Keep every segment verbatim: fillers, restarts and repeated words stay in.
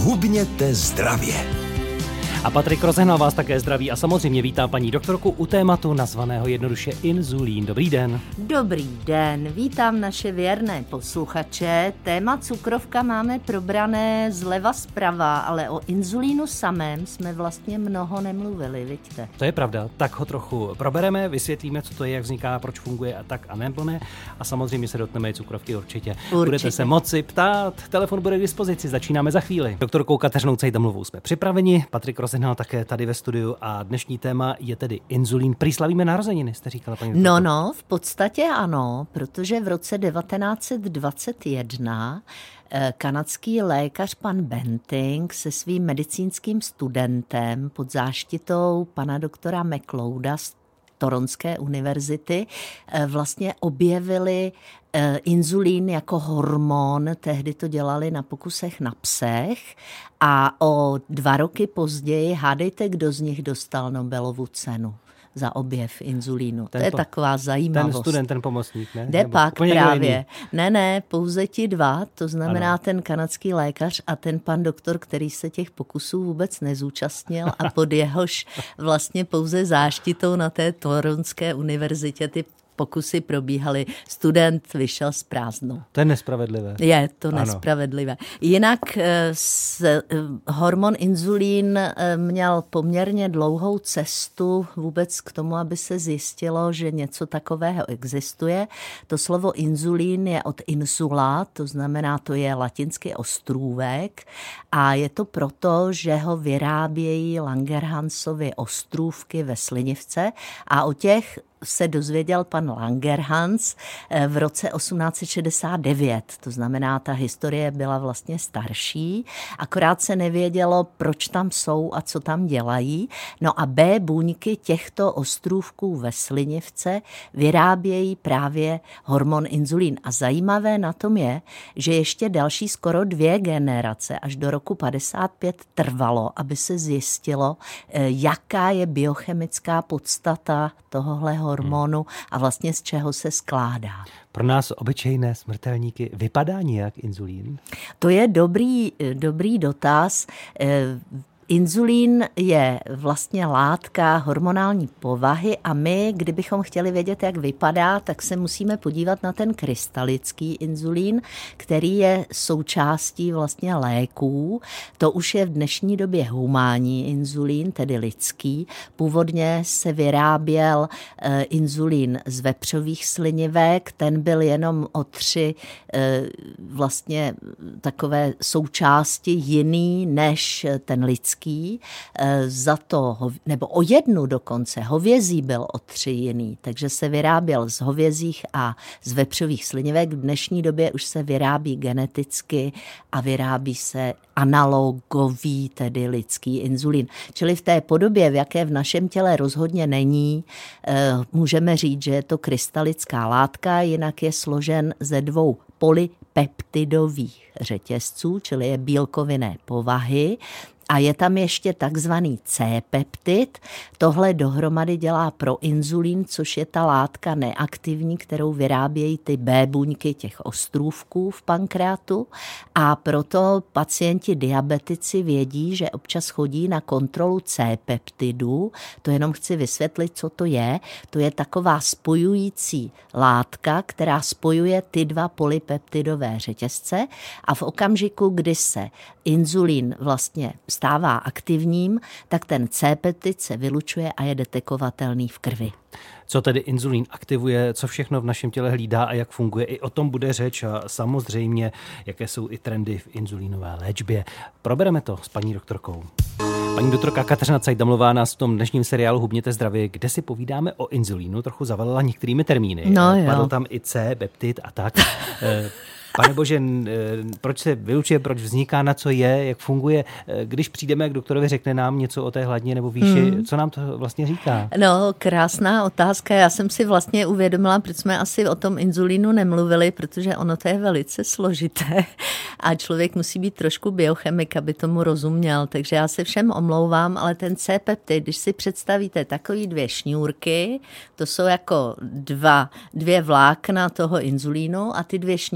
Hubněte zdravě. A Patrik Rozehnal vás také zdraví a samozřejmě vítá paní doktorku u tématu nazvaného jednoduše inzulín. Dobrý den. Dobrý den, vítám naše věrné posluchače. Téma cukrovka máme probrané zleva zprava, ale o inzulínu samém jsme vlastně mnoho nemluvili, vidíte. To je pravda, tak ho trochu probereme, vysvětlíme, co to je, jak vzniká, proč funguje a tak a neblne. A samozřejmě se dotkneme i cukrovky určitě. určitě. Budete se moci ptát, telefon bude k dispozici, začínáme za chvíli. Doktorkou Kateřinou Cejtamlovou jsme připraveni, Patrik Rozehnal také tady ve studiu a dnešní téma je tedy inzulín. Prý slavíme narozeniny, jste říkala, paní doktorko. No, no, v podstatě ano, protože v roce devatenáct set dvacet jedna kanadský lékař pan Benting se svým medicínským studentem pod záštitou pana doktora McLeoda z Toronské univerzity vlastně objevili inzulín jako hormon, tehdy to dělali na pokusech na psech a o dva roky později hádejte, kdo z nich dostal Nobelovu cenu za objev inzulínu. Ten to je po, taková zajímavost. Ten student, ten pomocník, ne? Jde pak právě. Ne, ne, pouze ti dva, to znamená ano. Ten kanadský lékař a ten pan doktor, který se těch pokusů vůbec nezúčastnil a pod jehož vlastně pouze záštitou na té Toronské univerzitě ty pokusy probíhaly, student vyšel s prázdnou. To je nespravedlivé. Je to ano. nespravedlivé. Jinak s, hormon inzulín měl poměrně dlouhou cestu vůbec k tomu, aby se zjistilo, že něco takového existuje. To slovo inzulín je od insula, to znamená, to je latinský ostrůvek a je to proto, že ho vyrábějí Langerhansovy ostrůvky ve Slinivce a o těch se dozvěděl pan Langerhans v roce osmnáct set šedesát devět. To znamená, ta historie byla vlastně starší, akorát se nevědělo, proč tam jsou a co tam dělají. No a B buňky těchto ostrůvků ve Slinivce vyrábějí právě hormon inzulín. A zajímavé na tom je, že ještě další skoro dvě generace, až do roku padesát pět trvalo, aby se zjistilo, jaká je biochemická podstata tohohle hormonu a vlastně z čeho se skládá. Pro nás obyčejné smrtelníky vypadá nějak inzulín? To je dobrý, dobrý dotaz. Inzulín je vlastně látka hormonální povahy a my, kdybychom chtěli vědět, jak vypadá, tak se musíme podívat na ten krystalický inzulín, který je součástí vlastně léků. To už je v dnešní době humánní inzulín, tedy lidský. Původně se vyráběl e, inzulín z vepřových slinivek, ten byl jenom o tři e, vlastně takové součásti jiný než ten lidský. Za to, nebo o jednu dokonce, hovězí byl o tři jiný, takže se vyráběl z hovězích a z vepřových slinivek. V dnešní době už se vyrábí geneticky a vyrábí se analogový, tedy lidský inzulín. Čili v té podobě, v jaké v našem těle rozhodně není, můžeme říct, že je to krystalická látka, jinak je složen ze dvou polypeptidových řetězců, čili je bílkovinné povahy. A je tam ještě takzvaný C-peptid. Tohle dohromady dělá proinzulín, což je ta látka neaktivní, kterou vyrábějí ty B buňky těch ostrůvků v pankreatu. A proto pacienti diabetici vědí, že občas chodí na kontrolu C-peptidu. To jenom chci vysvětlit, co to je. To je taková spojující látka, která spojuje ty dva polypeptidové řetězce. A v okamžiku, kdy se inzulín vlastně stává aktivním, tak ten C-peptid se vylučuje a je detekovatelný v krvi. Co tedy inzulín aktivuje, co všechno v našem těle hlídá a jak funguje, i o tom bude řeč a samozřejmě, jaké jsou i trendy v inzulínové léčbě. Probereme to s paní doktorkou. Paní doktorka Kateřina Cejtamlová nás v tom dnešním seriálu Hubněte zdravě, kde si povídáme o inzulínu, trochu zavalila některými termíny. No jo. Padl tam i C, peptid a tak. Pane bože, proč se vylučuje, proč vzniká, na co je, jak funguje? Když přijdeme k doktorovi, řekne nám něco o té hladině nebo výši, hmm. co nám to vlastně říká? No, krásná otázka. Já jsem si vlastně uvědomila, proč jsme asi o tom inzulínu nemluvili, protože ono to je velice složité a člověk musí být trošku biochemik, aby tomu rozuměl. Takže já se všem omlouvám, ale ten C-peptid, když si představíte takový dvě šňůrky, to jsou jako dva, dvě vlákna toho inzulínu a ty dvě šňůrky jsou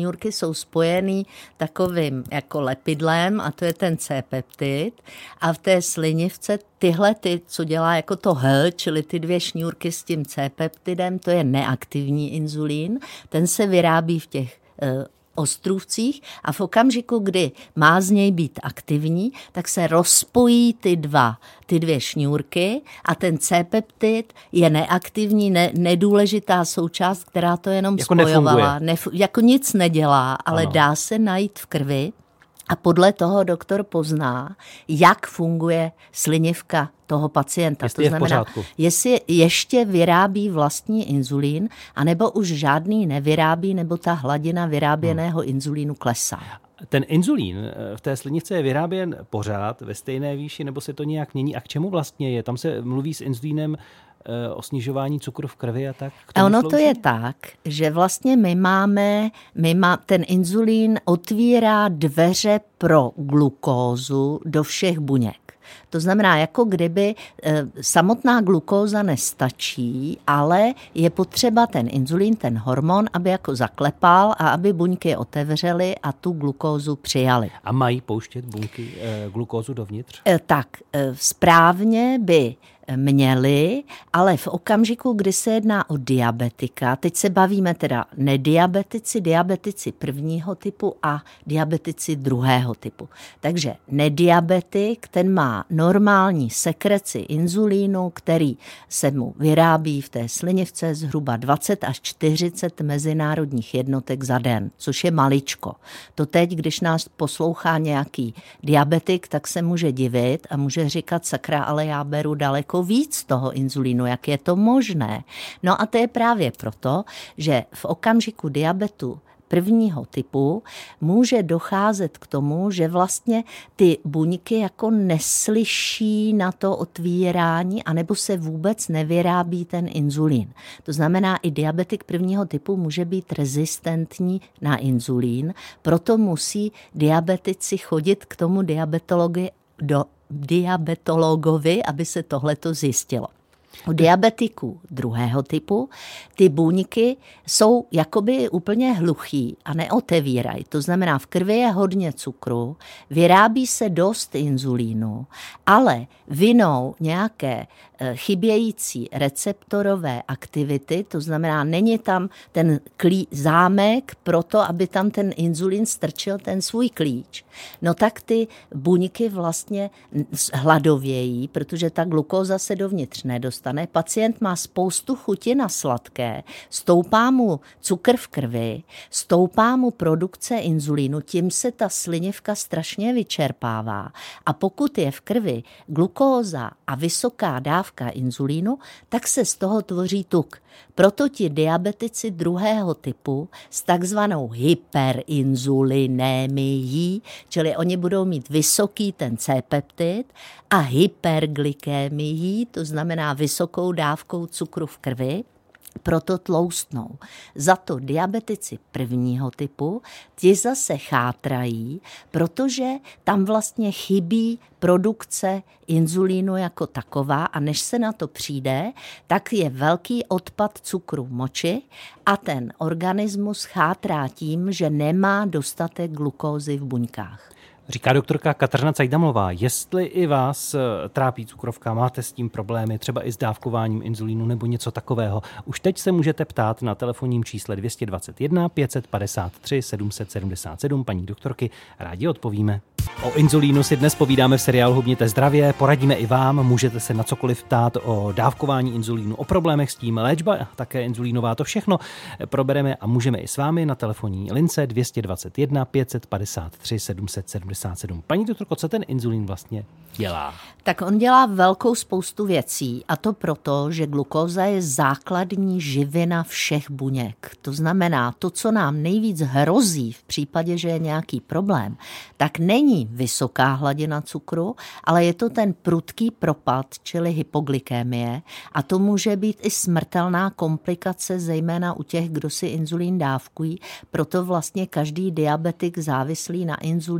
jsou spojený takovým jako lepidlem a to je ten C-peptid a v té slinivce tyhle, ty, co dělá jako to H, čili ty dvě šňůrky s tím C-peptidem, to je neaktivní inzulín, ten se vyrábí v těch e, ostrůvcích a v okamžiku, kdy má z něj být aktivní, tak se rozpojí ty dva, ty dvě šňůrky a ten C-peptid je neaktivní, ne, nedůležitá součást, která to jenom jako spojovala. Nef, jako nic nedělá, ale ano. Dá se najít v krvi a podle toho doktor pozná, jak funguje slinivka toho pacienta. Jestli to znamená, jestli ještě vyrábí vlastní inzulín, anebo už žádný nevyrábí, nebo ta hladina vyráběného hmm. inzulínu klesá. Ten inzulín v té slinivce je vyráběn pořád ve stejné výši, nebo se to nějak mění? A k čemu vlastně je? Tam se mluví s inzulínem o snižování cukru v krvi a tak? A ono to je tak, že vlastně my máme, my má, ten inzulín otvírá dveře pro glukózu do všech buněk. To znamená, jako kdyby e, samotná glukóza nestačí, ale je potřeba ten inzulín, ten hormon, aby jako zaklepal a aby buňky otevřely a tu glukózu přijali. A mají pouštět buňky e, glukózu dovnitř? E, tak, e, správně by měli, ale v okamžiku, kdy se jedná o diabetika, teď se bavíme teda nediabetici, diabetici prvního typu a diabetici druhého typu. Takže nediabetik, ten má normální sekreci inzulínu, který se mu vyrábí v té slinivce zhruba dvacet až čtyřicet mezinárodních jednotek za den, což je maličko. To teď, když nás poslouchá nějaký diabetik, tak se může divit a může říkat, sakra, ale já beru daleko víc toho inzulínu, jak je to možné. No a to je právě proto, že v okamžiku diabetu prvního typu může docházet k tomu, že vlastně ty buňky jako neslyší na to otvírání anebo se vůbec nevyrábí ten inzulín. To znamená, i diabetik prvního typu může být rezistentní na inzulín, proto musí diabetici chodit k tomu diabetologi do diabetologovi, aby se tohleto zjistilo. U diabetiků druhého typu ty buňky jsou jakoby úplně hluchý a neotevírají. To znamená, v krvi je hodně cukru, vyrábí se dost inzulínu, ale vinou nějaké chybějící receptorové aktivity, to znamená, není tam ten klí, zámek pro to, aby tam ten inzulín strčil ten svůj klíč, no tak ty buňky vlastně hladovějí, protože ta glukóza se dovnitř nedostane. Pacient má spoustu chuti na sladké, stoupá mu cukr v krvi, stoupá mu produkce inzulínu, tím se ta slinivka strašně vyčerpává. A pokud je v krvi glukóza a vysoká dávka inzulínu, tak se z toho tvoří tuk. Proto ti diabetici druhého typu s takzvanou hyperinzulinémií, čili oni budou mít vysoký ten C-peptid a hyperglykémií, to znamená vysokou dávkou cukru v krvi, proto tloustnou. Za to diabetici prvního typu, ti zase chátrají, protože tam vlastně chybí produkce inzulínu jako taková a než se na to přijde, tak je velký odpad cukru v moči a ten organismus chátrá tím, že nemá dostatek glukózy v buňkách. Říká doktorka Kateřina Cajdamová, jestli i vás trápí cukrovka, máte s tím problémy, třeba i s dávkováním inzulínu nebo něco takového, už teď se můžete ptát na telefonním čísle dvě stě dvacet jedna pět set padesát tři sedm set sedmdesát sedm paní doktorky, rádi odpovíme. O inzulínu si dnes povídáme v seriálu Hubněte zdravě, poradíme i vám, můžete se na cokoliv ptát o dávkování inzulínu, o problémech s tím, léčba, také inzulínová, to všechno probereme a můžeme i s vámi na telefonní lince dvě stě dvacet jedna pět set padesát tři sedm set sedmdesát sedm. Paní doktorko, co ten inzulín vlastně dělá? Tak on dělá velkou spoustu věcí a to proto, že glukóza je základní živina všech buněk. To znamená, to, co nám nejvíc hrozí v případě, že je nějaký problém, tak není vysoká hladina cukru, ale je to ten prudký propad, čili hypoglykémie a to může být i smrtelná komplikace, zejména u těch, kdo si inzulín dávkují, proto vlastně každý diabetik závislý na inzulínu ví,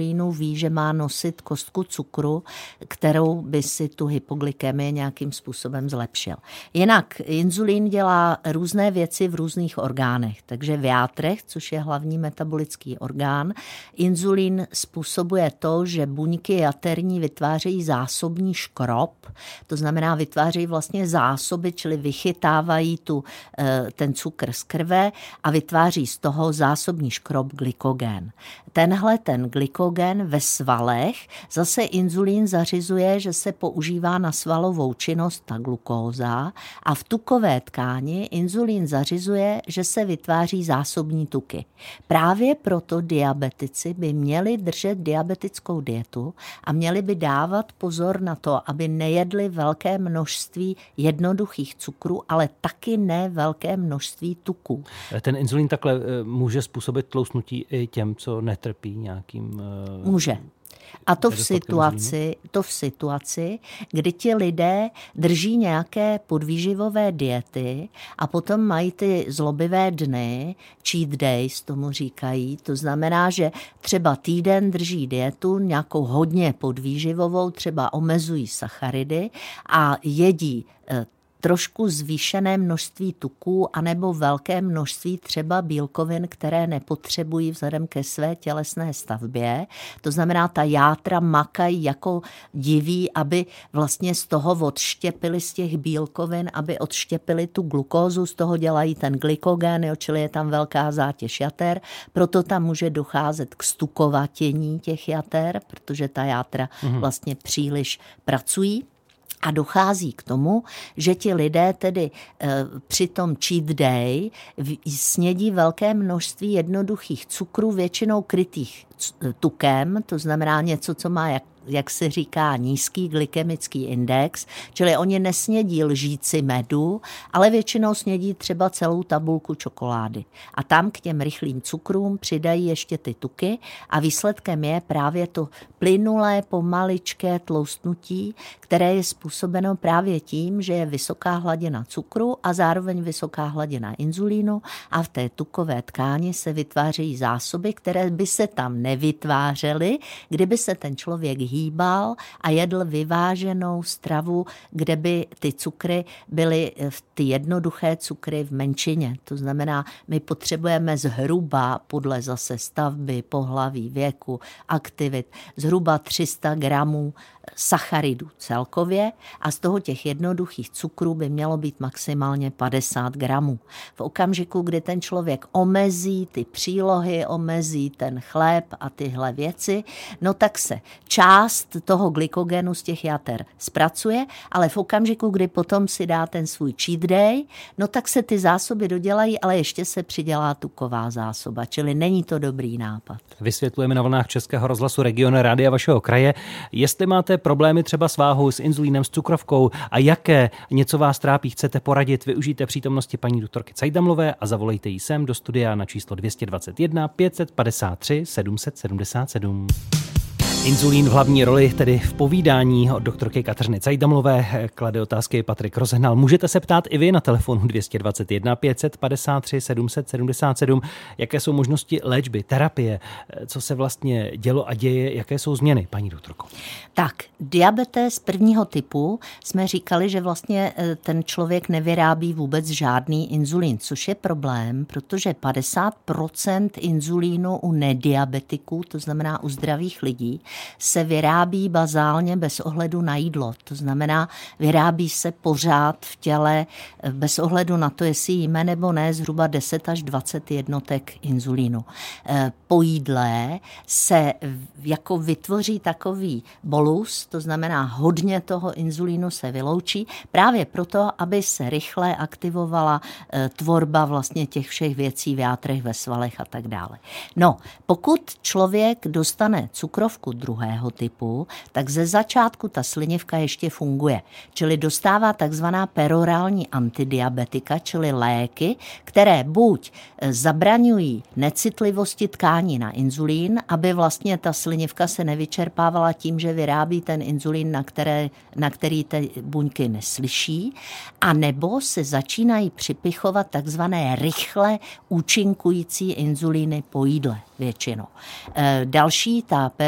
ví, že má nosit kostku cukru, kterou by si tu hypoglykemii nějakým způsobem zlepšil. Jinak inzulín dělá různé věci v různých orgánech, takže v játrech, což je hlavní metabolický orgán, inzulín způsobuje to, že buňky jaterní vytvářejí zásobní škrob, to znamená vytvářejí vlastně zásoby, čili vychytávají tu, ten cukr z krve a vytváří z toho zásobní škrob glykogen. Tenhle ten glykogen ve svalech zase inzulín zařizuje, že se používá na svalovou činnost ta glukóza a v tukové tkáni inzulín zařizuje, že se vytváří zásobní tuky. Právě proto diabetici by měli držet diabetickou dietu a měli by dávat pozor na to, aby nejedli velké množství jednoduchých cukrů, ale taky ne velké množství tuků. Ten inzulín takhle může způsobit tloustnutí i těm, co netrpí nějakým... Může. A to v, situaci, to v situaci, kdy ti lidé drží nějaké podvýživové diety a potom mají ty zlobivé dny, cheat days tomu říkají, to znamená, že třeba týden drží dietu nějakou hodně podvýživovou, třeba omezují sacharidy a jedí trošku zvýšené množství tuků anebo velké množství třeba bílkovin, které nepotřebují vzhledem ke své tělesné stavbě. To znamená, ta játra makají jako diví, aby vlastně z toho odštěpili z těch bílkovin, aby odštěpili tu glukózu, z toho dělají ten glykogen, jo, čili je tam velká zátěž jater, proto tam může docházet k stukovatění těch jater, protože ta játra mhm. vlastně příliš pracují. A dochází k tomu, že ti lidé tedy e, při tom cheat day snědí velké množství jednoduchých cukrů, většinou krytých tukem, to znamená něco, co má jak jak se říká, nízký glykemický index, čili oni nesnědí lžíci medu, ale většinou snědí třeba celou tabulku čokolády. A tam k těm rychlým cukrům přidají ještě ty tuky a výsledkem je právě to plynulé, pomaličké tloustnutí, které je způsobeno právě tím, že je vysoká hladina cukru a zároveň vysoká hladina inzulínu a v té tukové tkáni se vytvářejí zásoby, které by se tam nevytvářely, kdyby se ten člověk hýbal a jedl vyváženou stravu, kde by ty cukry byly ty jednoduché cukry v menšině. To znamená, my potřebujeme zhruba podle zase stavby, pohlaví, věku, aktivit, zhruba tři sta gramů sacharidů celkově a z toho těch jednoduchých cukrů by mělo být maximálně padesát gramů. V okamžiku, kdy ten člověk omezí ty přílohy, omezí ten chléb a tyhle věci, no tak se část toho glykogenu z těch jater zpracuje, ale v okamžiku, kdy potom si dá ten svůj cheat day, no tak se ty zásoby dodělají, ale ještě se přidělá tuková zásoba, čili není to dobrý nápad. Vysvětlujeme na vlnách Českého rozhlasu Region Rádia vašeho kraje. Jestli máte problémy třeba s váhou, s inzulínem, s cukrovkou a jaké něco vás trápí, chcete poradit, využijte přítomnosti paní doktorky Cajdamlové a zavolejte ji sem do studia na číslo dvě stě dvacet jedna pět set padesát tři sedm set sedmdesát sedm. Inzulín v hlavní roli, tedy v povídání od doktorky Kateřiny Cajdamlové, klade otázky Patrik Rozehnal. Můžete se ptát i vy na telefonu dvě stě dvacet jedna pět set padesát tři sedm set sedmdesát sedm, jaké jsou možnosti léčby, terapie, co se vlastně dělo a děje, jaké jsou změny, paní doktorko. Tak, diabetes prvního typu jsme říkali, že vlastně ten člověk nevyrábí vůbec žádný inzulín, což je problém, protože padesát procent inzulínu u nediabetiků, to znamená u zdravých lidí, se vyrábí bazálně bez ohledu na jídlo. To znamená, vyrábí se pořád v těle bez ohledu na to, jestli jíme nebo ne, zhruba deset až dvacet jednotek inzulínu. Po jídle se jako vytvoří takový bolus, to znamená hodně toho inzulínu se vyloučí, právě proto, aby se rychle aktivovala tvorba vlastně těch všech věcí v játrech, ve svalech a tak dále. No, pokud člověk dostane cukrovku druhého typu, tak ze začátku ta slinivka ještě funguje. Čili dostává takzvaná perorální antidiabetika, čili léky, které buď zabraňují necitlivosti tkání na inzulín, aby vlastně ta slinivka se nevyčerpávala tím, že vyrábí ten inzulín, na, které, na který ty buňky neslyší, a nebo se začínají připichovat takzvané rychle účinkující inzulíny po jídle většinou. E, další, ta perorální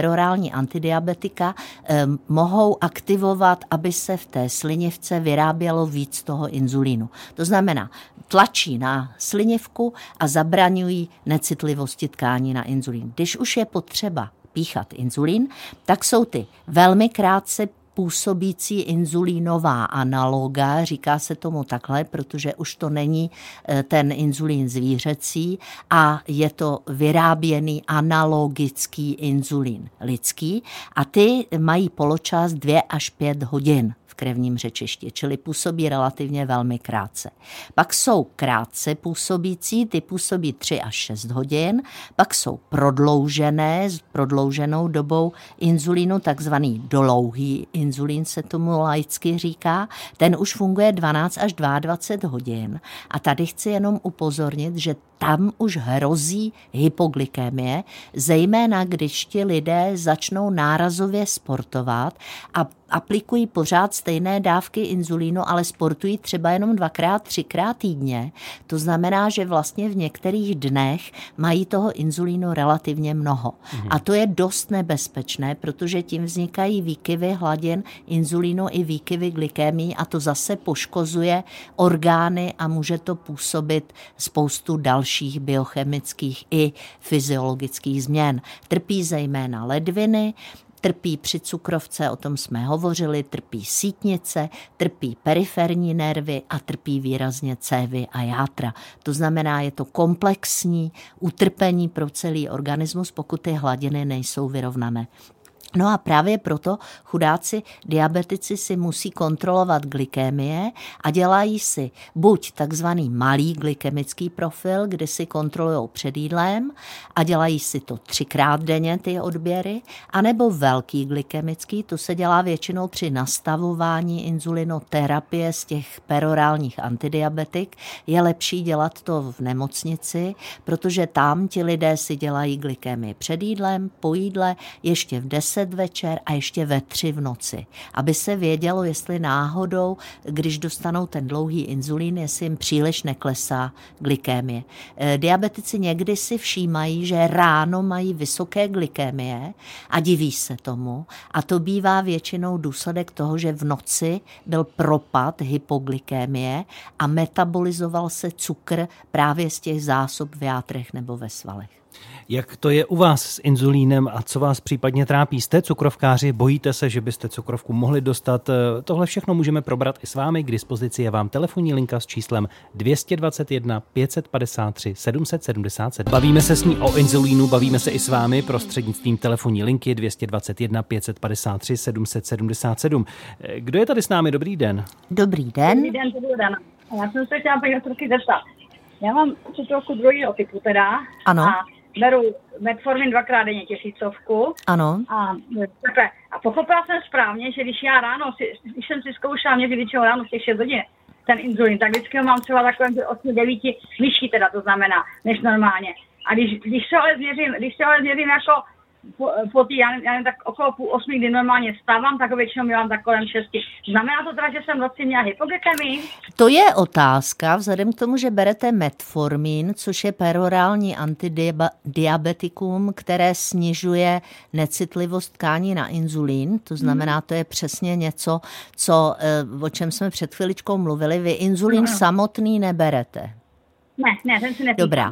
perorální antidiabetika eh, mohou aktivovat, aby se v té slinivce vyrábělo víc toho inzulínu. To znamená, tlačí na slinivku a zabraňují necitlivosti tkání na inzulín. Když už je potřeba píchat inzulín, tak jsou ty velmi krátce působící inzulínová analoga, říká se tomu takhle, protože už to není ten inzulín zvířecí a je to vyráběný analogický inzulín lidský a ty mají poločas dvě až pět hodin v krevním řečišti, čili působí relativně velmi krátce. Pak jsou krátce působící, ty působí tři až šest hodin, pak jsou prodloužené s prodlouženou dobou inzulínu, takzvaný dlouhý inzulín se tomu laicky říká, ten už funguje dvanáct až dvacet dva hodin. A tady chci jenom upozornit, že tam už hrozí hypoglykemie, zejména když ti lidé začnou nárazově sportovat a aplikují pořád stejné dávky inzulínu, ale sportují třeba jenom dvakrát, třikrát týdně. To znamená, že vlastně v některých dnech mají toho inzulínu relativně mnoho. Mhm. A to je dost nebezpečné, protože tím vznikají výkyvy hladin inzulínu i výkyvy glykémii a to zase poškozuje orgány a může to působit spoustu dalších biochemických i fyziologických změn. Trpí zejména ledviny, trpí při cukrovce, o tom jsme hovořili, trpí sítnice, trpí periferní nervy a trpí výrazně cévy a játra. To znamená, je to komplexní utrpení pro celý organismus, pokud ty hladiny nejsou vyrovnané. No a právě proto chudáci diabetici si musí kontrolovat glykémie a dělají si buď takzvaný malý glykemický profil, kdy si kontrolují před jídlem a dělají si to třikrát denně ty odběry, anebo velký glykemický, to se dělá většinou při nastavování insulinoterapie z těch perorálních antidiabetik. Je lepší dělat to v nemocnici, protože tam ti lidé si dělají glykémii před jídlem, po jídle, ještě v deset večer a ještě ve tři v noci, aby se vědělo, jestli náhodou, když dostanou ten dlouhý inzulín, jestli jim příliš neklesá glykémie. E, diabetici někdy si všímají, že ráno mají vysoké glykémie a diví se tomu a to bývá většinou důsledek toho, že v noci byl propad hypoglykémie a metabolizoval se cukr právě z těch zásob v játrech nebo ve svalech. Jak to je u vás s inzulínem a co vás případně trápí? Jste cukrovkáři, bojíte se, že byste cukrovku mohli dostat? Tohle všechno můžeme probrat i s vámi. K dispozici je vám telefonní linka s číslem dvě dvě jedna pět pět tři sedm sedm sedm. Bavíme se s ní o inzulínu, bavíme se i s vámi prostřednictvím telefonní linky dvě dvě jedna pět pět tři sedm sedm sedm. Kdo je tady s námi? Dobrý den. Dobrý den. Dobrý den, dobrý den. Já jsem se chtěla paní doktorky zeptat. Já mám cukrovku druhého typu teda. Ano. A beru metformin dvakrát denně tisícovku. Ano. A, takhle. A pochopila jsem správně, že když já ráno, si, když jsem si zkoušela mě vyličil ráno v těch šest hodin ten inzulin, tak vždycky ho mám třeba takovém osm devět vyšší teda to znamená, než normálně. A když, když se ale změřím, když se ale změřím jako po, po tý, já, já nevím, tak okolo půl osmi, kdy normálně stávám, tak většinou mám tak kolem šesti. Znamená to teda, že jsem v noci měla hypoglykémii? To je otázka, vzhledem k tomu, že berete metformin, což je perorální antidiabetikum, které snižuje necitlivost tkání na inzulín, to znamená, to je přesně něco, co, o čem jsme před chviličkou mluvili, vy inzulín no, no. samotný neberete. Ne, ne, ten si nepíšem. Dobrá,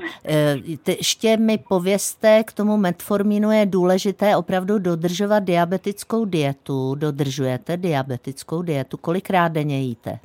ještě mi povězte, k tomu metforminu je důležité opravdu dodržovat diabetickou dietu. Dodržujete diabetickou dietu? Kolikrát denně jíte?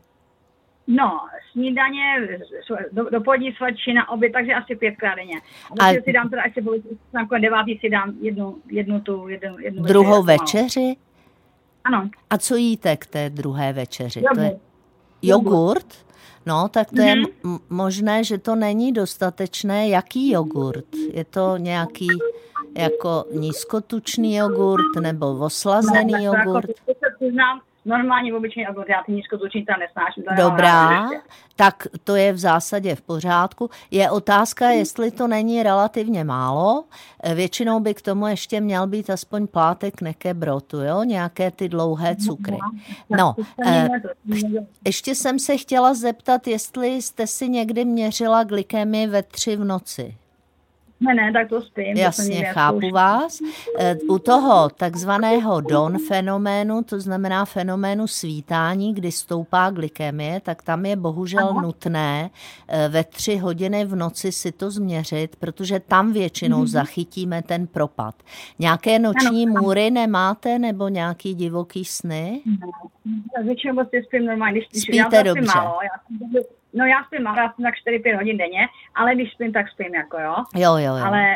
No, snídaně, do, dopolední svačina, oběd, takže asi pětkrát denně. A, a si dám teda, až se bude kolem devátý, si dám jednu, jednu tu, jednu, jednu druhou večeři? Ano. A co jíte k té druhé večeři? Jogurt. To je jogurt? No, tak to mm-hmm. je m- možné, že to není dostatečné. Jaký jogurt? Je to nějaký jako nízkotučný jogurt nebo oslazený no, jogurt? Jako, normálně obyčejný jogurt, já ty nízkotučný tam nesnáším. Dobrá, tak to je v zásadě v pořádku. Je otázka, jestli to není relativně málo. Většinou by k tomu ještě měl být aspoň plátek nekebrotu, jo? Nějaké ty dlouhé cukry. No, eh, ještě jsem se chtěla zeptat, jestli jste si někdy měřila glykémii ve tři v noci. Ne, ne, tak to spím. Jasně, chápu vás. U toho takzvaného Dawn fenoménu, to znamená fenoménu svítání, kdy stoupá glykemie, tak tam je bohužel Aha. nutné ve tři hodiny v noci si to změřit, protože tam většinou mm-hmm. zachytíme ten propad. Nějaké noční ano, můry nemáte nebo nějaký divoký sny? No, většinou vlastně spím normálně. Když, Spíte já dobře. Málo, já, no já spím málo, já spím tak čtyři pět hodin denně, ale když spím, tak spím jako jo. Jo, jo, jo. Ale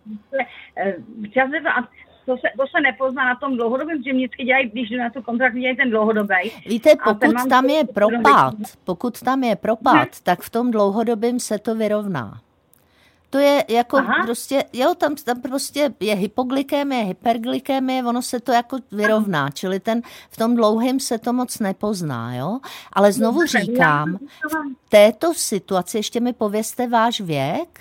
chtěla jsem a to se, to se nepozná na tom dlouhodobém, že vždycky dělají, když jdu na tu kontrakt, dělají ten dlouhodobý. Víte, pokud tam je propad, pokud tam je propad, tak v tom dlouhodobém se to vyrovná. To je jako Aha. prostě, jo, tam, tam prostě je hypoglykemie, hyperglykemie, ono se to jako vyrovná, čili ten v tom dlouhém se to moc nepozná, jo. Ale znovu říkám, v této situaci, ještě mi povězte váš věk.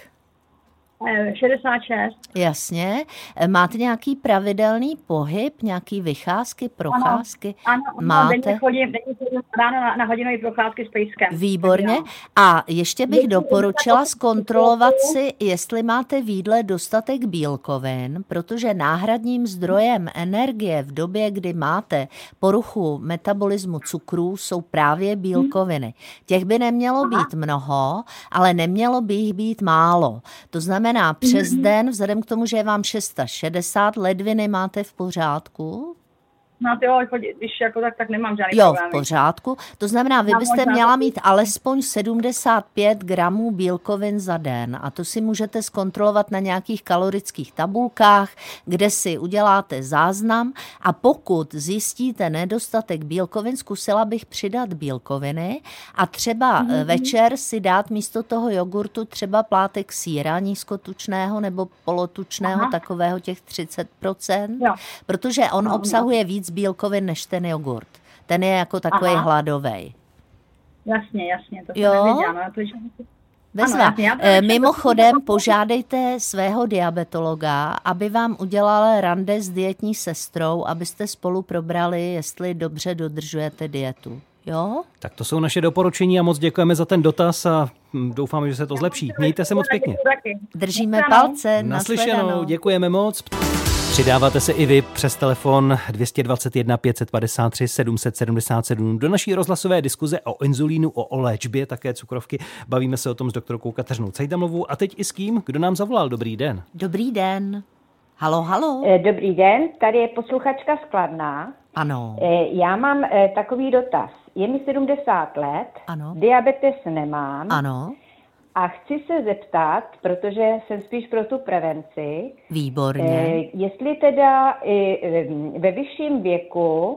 šedesát šest. Jasně. Máte nějaký pravidelný pohyb, nějaký vycházky, procházky? Ano, ano, máte? Denně chodím, denně chodím ráno na, na hodinové procházky s pejskem. Výborně. A ještě bych doporučila zkontrolovat si, jestli máte v jídle dostatek bílkovin, protože náhradním zdrojem energie v době, kdy máte poruchu metabolismu cukrů, jsou právě bílkoviny. Těch by nemělo být mnoho, ale nemělo by jich být málo. To znamená, přes den, vzhledem k tomu, že je vám šest set šedesát, ledviny máte v pořádku? No ty jo, když jako tak, tak nemám žádný jo, problémy. Jo, v pořádku. To znamená, vy byste měla mít alespoň sedmdesát pět gramů bílkovin za den a to si můžete zkontrolovat na nějakých kalorických tabulkách, kde si uděláte záznam a pokud zjistíte nedostatek bílkovin, zkusila bych přidat bílkoviny a třeba mm-hmm. večer si dát místo toho jogurtu třeba plátek sýra nízkotučného nebo polotučného, Aha. takového těch třicet procent, jo. protože on no, obsahuje víc bílkovin než ten jogurt. Ten je jako takový Aha. hladovej. Jasně, jasně. To jo? Nevěděla, no, to, že... Bezva. Ano, e, mimochodem požádejte svého diabetologa, aby vám udělal rande s dietní sestrou, abyste spolu probrali, jestli dobře dodržujete dietu. Jo? Tak to jsou naše doporučení a moc děkujeme za ten dotaz a doufáme, že se to zlepší. Mějte se moc pěkně. Držíme palce. Naslyšenou. Děkujeme moc. Přidáváte se i vy přes telefon dvě stě dvacet jedna pět set padesát tři sedm set sedmdesát sedm do naší rozhlasové diskuze o inzulínu, o, o léčbě také cukrovky. Bavíme se o tom s doktorkou Kateřinou Cejdamovou a teď i s kým, kdo nám zavolal. Dobrý den. Dobrý den. Halo, halo. Dobrý den, tady je posluchačka z Kladna. Ano. Já mám takový dotaz. Je mi sedmdesát let, ano. Diabetes nemám. Ano. A chci se zeptat, protože jsem spíš pro tu prevenci. Výborně. Jestli teda ve vyšším věku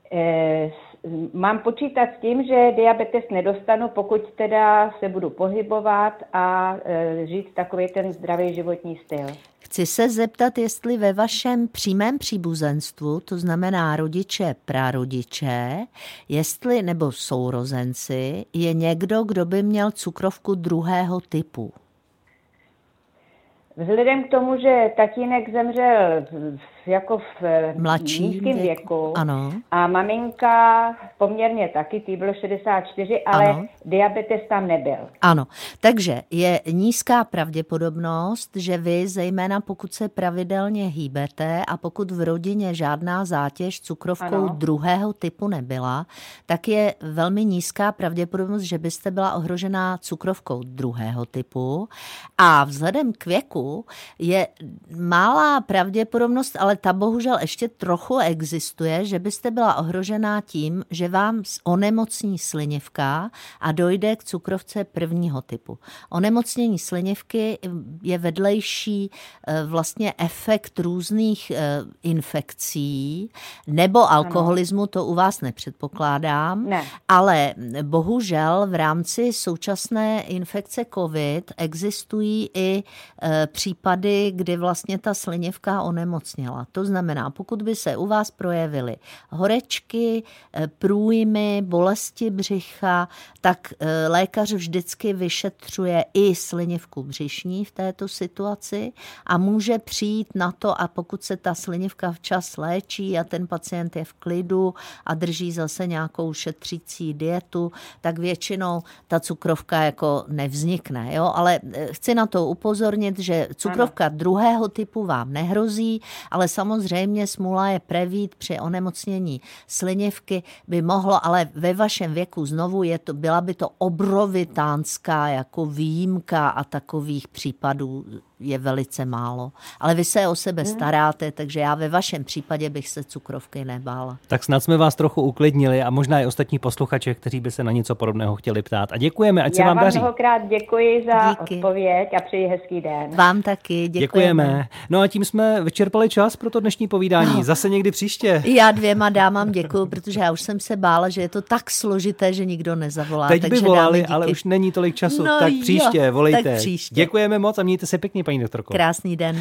mám počítat s tím, že diabetes nedostanu, pokud teda se budu pohybovat a žít takový ten zdravý životní styl. Chci se zeptat, jestli ve vašem přímém příbuzenstvu, to znamená rodiče, prarodiče, jestli nebo sourozenci, je někdo, kdo by měl cukrovku druhého typu. Vzhledem k tomu, že tatínek zemřel v, jako v mladším nízkém věku, věku ano. a maminka poměrně taky, tý bylo šedesát čtyři, ale ano. diabetes tam nebyl. Ano, takže je nízká pravděpodobnost, že vy, zejména pokud se pravidelně hýbete a pokud v rodině žádná zátěž cukrovkou ano. druhého typu nebyla, tak je velmi nízká pravděpodobnost, že byste byla ohrožená cukrovkou druhého typu a vzhledem k věku je malá pravděpodobnost, ale ta bohužel ještě trochu existuje, že byste byla ohrožená tím, že vám onemocní slinivka a dojde k cukrovce prvního typu. Onemocnění slinivky je vedlejší vlastně efekt různých infekcí nebo alkoholismu, to u vás nepředpokládám, ne. ale bohužel v rámci současné infekce COVID existují i případy, kdy vlastně ta slinivka onemocněla. znamená? To znamená, pokud by se u vás projevily horečky, průjmy, bolesti břicha, tak lékař vždycky vyšetřuje i slinivku břišní v této situaci a může přijít na to, a pokud se ta slinivka včas léčí a ten pacient je v klidu a drží zase nějakou šetřící dietu, tak většinou ta cukrovka jako nevznikne. Jo? Ale chci na to upozornit, že cukrovka ano. druhého typu vám nehrozí, ale samozřejmě smůla je prevít při onemocnění slinivky by mohlo, ale ve vašem věku znovu je to, byla by to obrovitánská jako výjimka a takových případů je velice málo. Ale vy se o sebe staráte, takže já ve vašem případě bych se cukrovky nebála. Tak snad jsme vás trochu uklidnili a možná i ostatní posluchače, kteří by se na něco podobného chtěli ptát. A děkujeme, ať se vám daří. Já vám mnohokrát děkuji za Díky. odpověď a přeji hezký den. Vám taky, děkujeme. Děkujeme. No a tím jsme vyčerpali čas pro to dnešní povídání. No. Zase někdy příště. Já dvěma dámám děkuju, protože já už jsem se bála, že je to tak složité, že nikdo nezavolá. Teď takže by volali, ale už není tolik času. No tak příště, jo, volejte. Tak příště. Děkujeme moc a mějte se pěkně, paní doktorko. Krásný den.